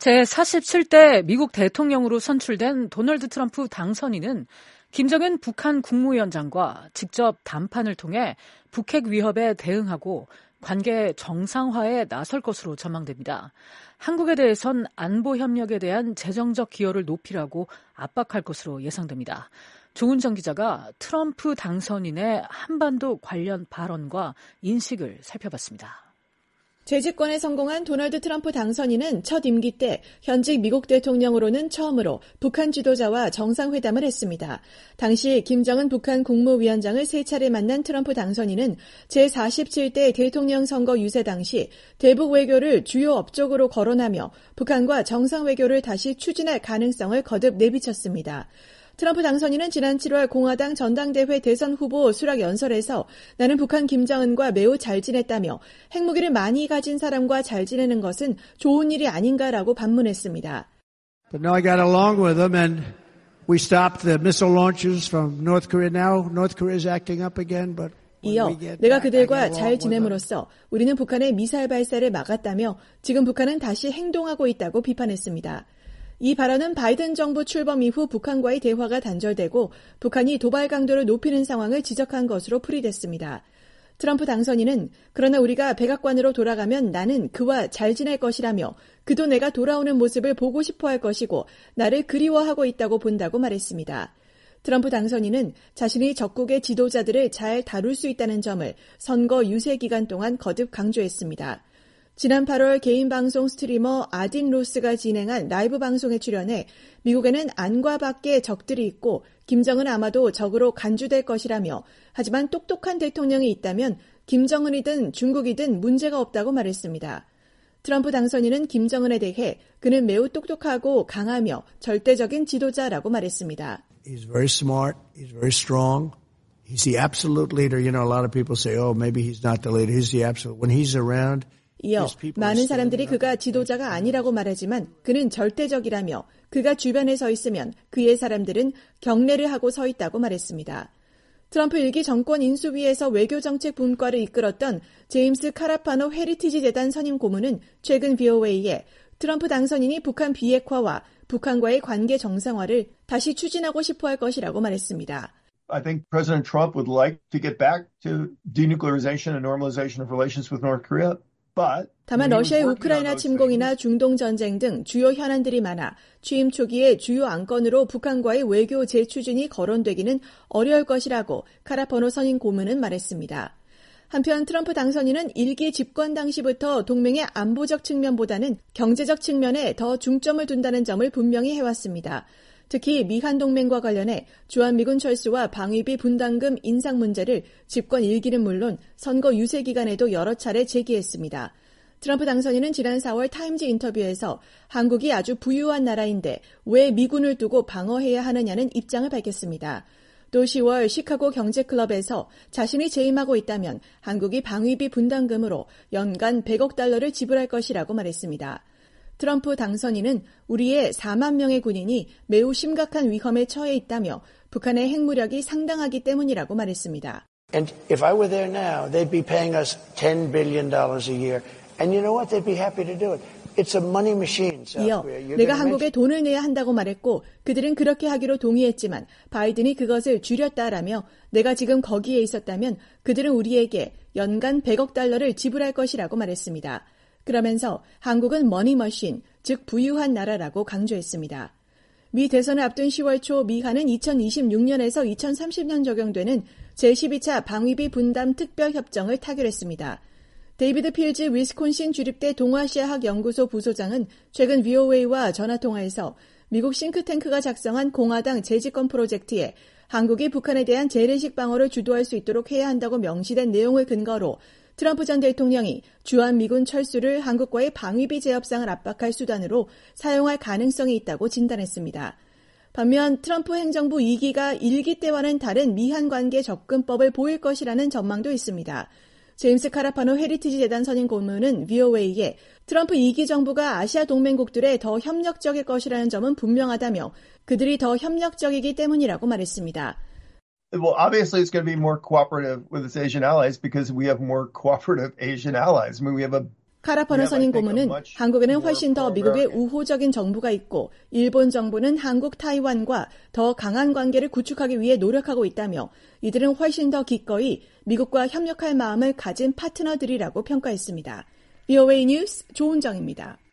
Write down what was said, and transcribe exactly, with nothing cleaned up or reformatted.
제사십칠 대 미국 대통령으로 선출된 도널드 트럼프 당선인은 김정은 북한 국무위원장과 직접 담판을 통해 북핵 위협에 대응하고 관계 정상화에 나설 것으로 전망됩니다. 한국에 대해선 안보 협력에 대한 재정적 기여를 높이라고 압박할 것으로 예상됩니다. 조은정 기자가 트럼프 당선인의 한반도 관련 발언과 인식을 살펴봤습니다. 재집권에 성공한 도널드 트럼프 당선인은 첫 임기 때 현직 미국 대통령으로는 처음으로 북한 지도자와 정상회담을 했습니다. 당시 김정은 북한 국무위원장을 세 차례 만난 트럼프 당선인은 제사십칠 대 대통령 선거 유세 당시 대북 외교를 주요 업적으로 거론하며 북한과 정상외교를 다시 추진할 가능성을 거듭 내비쳤습니다. 트럼프 당선인은 지난 칠월 공화당 전당대회 대선 후보 수락 연설에서 나는 북한 김정은과 매우 잘 지냈다며 핵무기를 많이 가진 사람과 잘 지내는 것은 좋은 일이 아닌가라고 반문했습니다. But no, I got along with them and we stopped the missile launches from North Korea. Now North Korea is acting up again, but 이어 내가 그들과 잘 지냄으로써 우리는 북한의 미사일 발사를 막았다며 지금 북한은 다시 행동하고 있다고 비판했습니다. 이 발언은 바이든 정부 출범 이후 북한과의 대화가 단절되고 북한이 도발 강도를 높이는 상황을 지적한 것으로 풀이됐습니다. 트럼프 당선인은 그러나 우리가 백악관으로 돌아가면 나는 그와 잘 지낼 것이라며 그도 내가 돌아오는 모습을 보고 싶어할 것이고 나를 그리워하고 있다고 본다고 말했습니다. 트럼프 당선인은 자신이 적국의 지도자들을 잘 다룰 수 있다는 점을 선거 유세 기간 동안 거듭 강조했습니다. 지난 팔월 개인 방송 스트리머 아딘 로스가 진행한 라이브 방송에 출연해 미국에는 안과 밖에 적들이 있고 김정은 아마도 적으로 간주될 것이라며 하지만 똑똑한 대통령이 있다면 김정은이든 중국이든 문제가 없다고 말했습니다. 트럼프 당선인은 김정은에 대해 그는 매우 똑똑하고 강하며 절대적인 지도자라고 말했습니다. He's very smart. He's very strong. He's the absolute leader. You know, a lot of people say, oh, maybe he's not the leader. He's the absolute. When he's around, 이어 많은 사람들이 그가 지도자가 아니라고 말하지만 그는 절대적이라며 그가 주변에 서 있으면 그의 사람들은 경례를 하고 서 있다고 말했습니다. 트럼프 일기 정권 인수위에서 외교정책 분과를 이끌었던 제임스 카라파노 헤리티지 재단 선임 고문은 최근 브이오에이에 트럼프 당선인이 북한 비핵화와 북한과의 관계 정상화를 다시 추진하고 싶어 할 것이라고 말했습니다. I think President Trump would like to get back to denuclearization and normalization of relations with North Korea. 다만 러시아의 우크라이나 침공이나 중동 전쟁 등 주요 현안들이 많아 취임 초기에 주요 안건으로 북한과의 외교 재추진이 거론되기는 어려울 것이라고 카라파노 선임 고문은 말했습니다. 한편 트럼프 당선인은 일기 집권 당시부터 동맹의 안보적 측면보다는 경제적 측면에 더 중점을 둔다는 점을 분명히 해왔습니다. 특히 미한 동맹과 관련해 주한미군 철수와 방위비 분담금 인상 문제를 집권 일기는 물론 선거 유세 기간에도 여러 차례 제기했습니다. 트럼프 당선인은 지난 사월 타임즈 인터뷰에서 한국이 아주 부유한 나라인데 왜 미군을 두고 방어해야 하느냐는 입장을 밝혔습니다. 또 시월 시카고 경제클럽에서 자신이 재임하고 있다면 한국이 방위비 분담금으로 연간 백억 달러를 지불할 것이라고 말했습니다. 트럼프 당선인은 우리의 사만 명의 군인이 매우 심각한 위험에 처해 있다며 북한의 핵무력이 상당하기 때문이라고 말했습니다. And if I were there now, they'd be paying us ten billion dollars a year. And you know what? They'd be happy to do it. It's a money machine. 이어 내가 한국에 돈을 내야 한다고 말했고 그들은 그렇게 하기로 동의했지만 바이든이 그것을 줄였다라며 내가 지금 거기에 있었다면 그들은 우리에게 연간 백억 달러를 지불할 것이라고 말했습니다. 그러면서 한국은 머니머신, 즉 부유한 나라라고 강조했습니다. 미 대선을 앞둔 시월 초 미한은 이천이십육 년에서 이천삼십 년 적용되는 제십이 차 방위비 분담 특별협정을 타결했습니다. 데이비드 필즈 위스콘신 주립대 동아시아학 연구소 부소장은 최근 브이오에이와 전화통화에서 미국 싱크탱크가 작성한 공화당 재집권 프로젝트에 한국이 북한에 대한 재래식 방어를 주도할 수 있도록 해야 한다고 명시된 내용을 근거로 트럼프 전 대통령이 주한미군 철수를 한국과의 방위비 재협상을 압박할 수단으로 사용할 가능성이 있다고 진단했습니다. 반면 트럼프 행정부 이 기가 일 기 때와는 다른 미한 관계 접근법을 보일 것이라는 전망도 있습니다. 제임스 카라파노 헤리티지 재단 선임 고문은 브이오에이에 트럼프 이 기 정부가 아시아 동맹국들에 더 협력적일 것이라는 점은 분명하다며 그들이 더 협력적이기 때문이라고 말했습니다. Well, obviously it's going to be more cooperative with its Asian allies because we have more cooperative Asian allies. I mean, we have a 카라퍼너 선임 고문은 한국에는 훨씬 더 미국의 우호적인 정부가 있고 일본 정부는 한국 타이완과 더 강한 관계를 구축하기 위해 노력하고 있다며 이들은 훨씬 더 기꺼이 미국과 협력할 마음을 가진 파트너들이라고 평가했습니다. 브이오에이 뉴스 조은정입니다.